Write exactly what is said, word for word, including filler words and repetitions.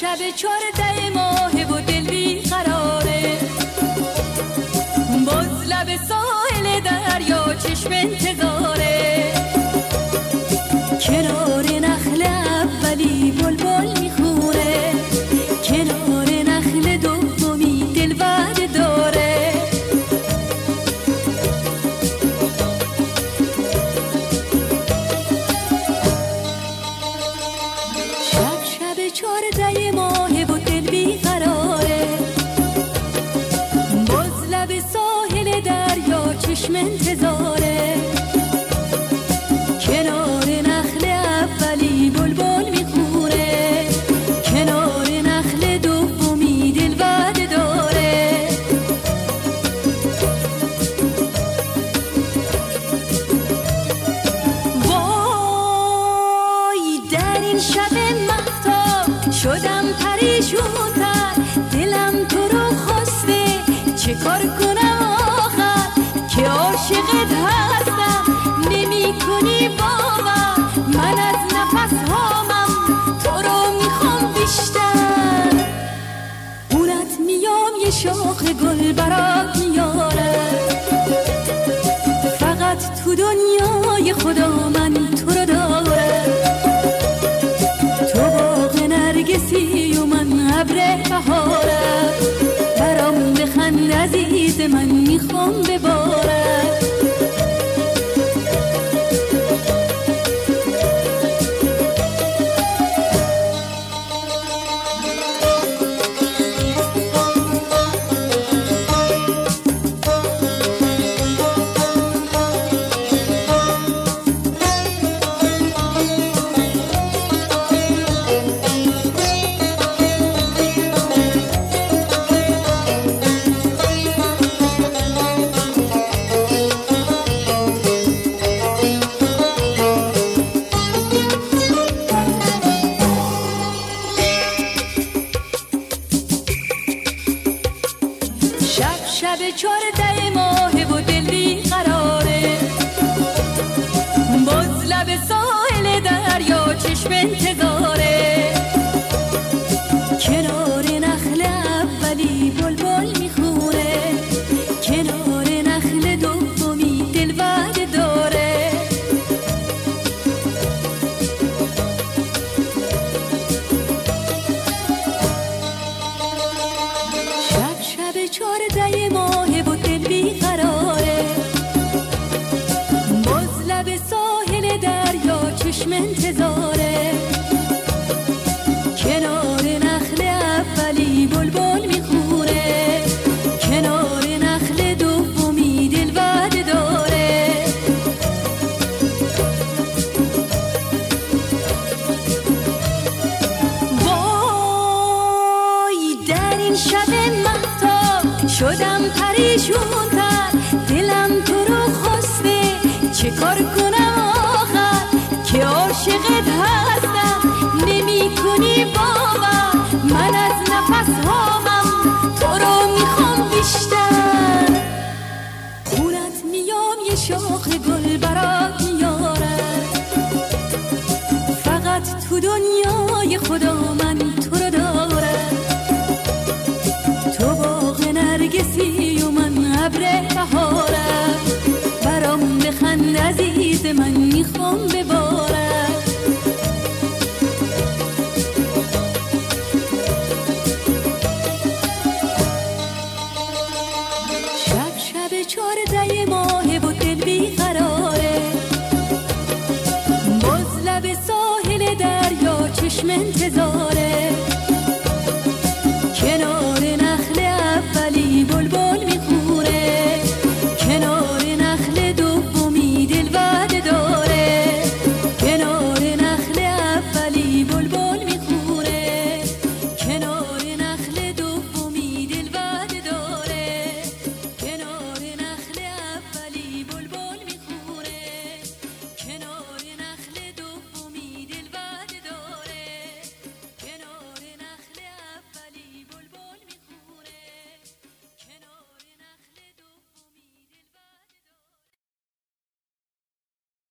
شب چارده ماه و دل بی قراره، باز لب ساحل دریا چشم انتظاره، کنار نخل اولی بلبل میخونه، کنار نخل دومی دل وعده داره. شب شب چارده ماه و دل بی قراره، باز لب ساحل دریا چشم انتظاره، کنار نخل اولی بلبل میخونه، کنار نخل دومی دل وعده داره. وای در این شب مهتاب شدم پریشون‌تر، دلم تو رو خواسته چه کار کنم آخر که عاشقت هستم نمی کنی باور، من از نفس هامم تو رو میخوام بیشتر، اونت میام یه شاخ گل برات میارم، فقط تو دنیای خدا من تو رو دارم، تو باغ نرگسی و من ابر بهارم، برام بخند عزیز من میخوام ببارم. شب چارده ماه و دل بی قراره، باز لب ساحل دریا چشم انتظاره، کنار نخل اولی بلبل میخونه، کنار نخل دومی دل وعده داره. شب شب چارده ماه و دل بی قراره، باز لب ساحل دریا چشم انتظاره، کنار نخل اولی بلبل میخونه، کنار نخل دومی دل وعده داره. وای در این شب مهتاب شدم پریشون‌تر، دلم تو رو خواسته چه کار کنم آخر که عاشقت هستم نمی کنی باور، من از نفس هامم تو رو میخوام بیشتر، خونت میام یه شاخ گل برات میارم، فقط تو دنیای خدا من تو رو دارم، تو باغ نرگسی و من ابر بهارم، برام بخند عزیز من میخوام ببارم. شب شب چارده ماه و دل بی قراره، باز لب ساحل دریا چشم انتظاره،